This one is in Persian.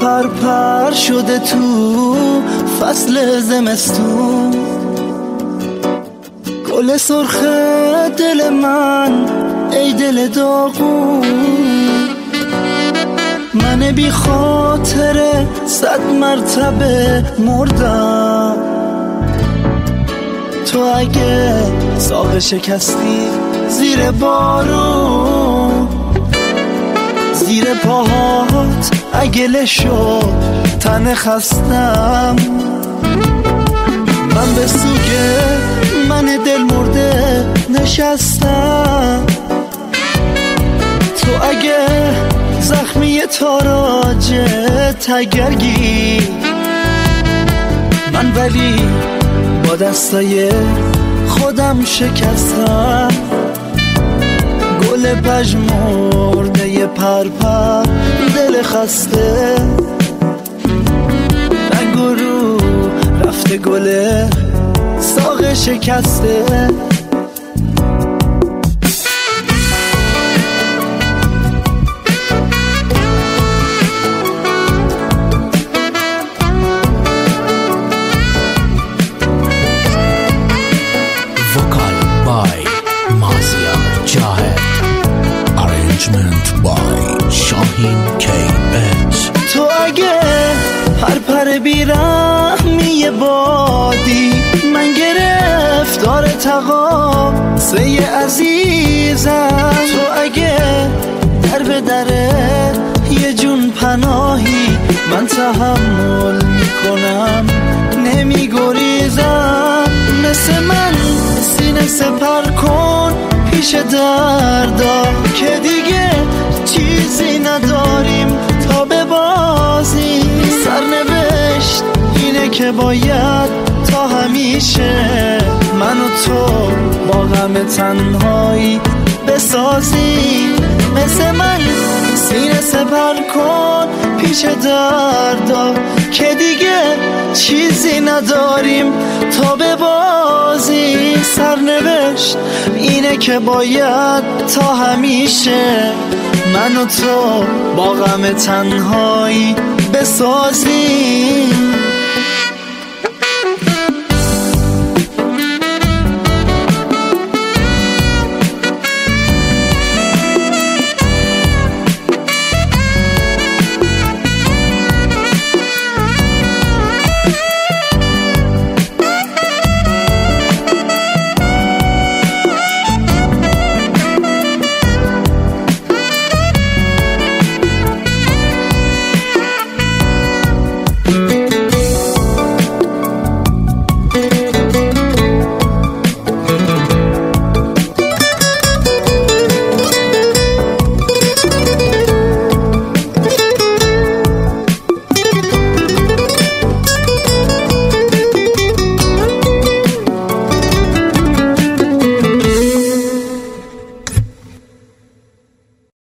پر پر شده تو فصل زمستون، گل سرخ دل من ای دل داغون، من بی خاطر 100 مرتبه مردم. تو اگه ساق شکستی زیر بارون، زیر پاهات اگه لشو تن خستم، من به سوگ من دل مرده نشستم. تو اگه زخمی تاراج تگرگی، من ولی با دستای خودم شکستم. گل پژمرده پرپر دل خسته، رنگ و رو رفته گل ساق شکسته. تو اگه پرپر بیرحمی بادی، من گرفتار تقاضای عزیزم. تو اگه در به دره یه جون پناهی، من تحمل میکنم نمیگریزم. مثل من سینه سپر کن پیش دردا، که دیگه چیزی نداریم تا ببازیم. سرنوشت اینه که باید تا همیشه من و تو با غم تنهایی بسازیم. مثل من سینه سپر کن پیش دردا، که دیگه چیزی نداریم تا ببازیم. سرنوشت اینه که باید تا همیشه من و تو با غم تنهایی بسازیم.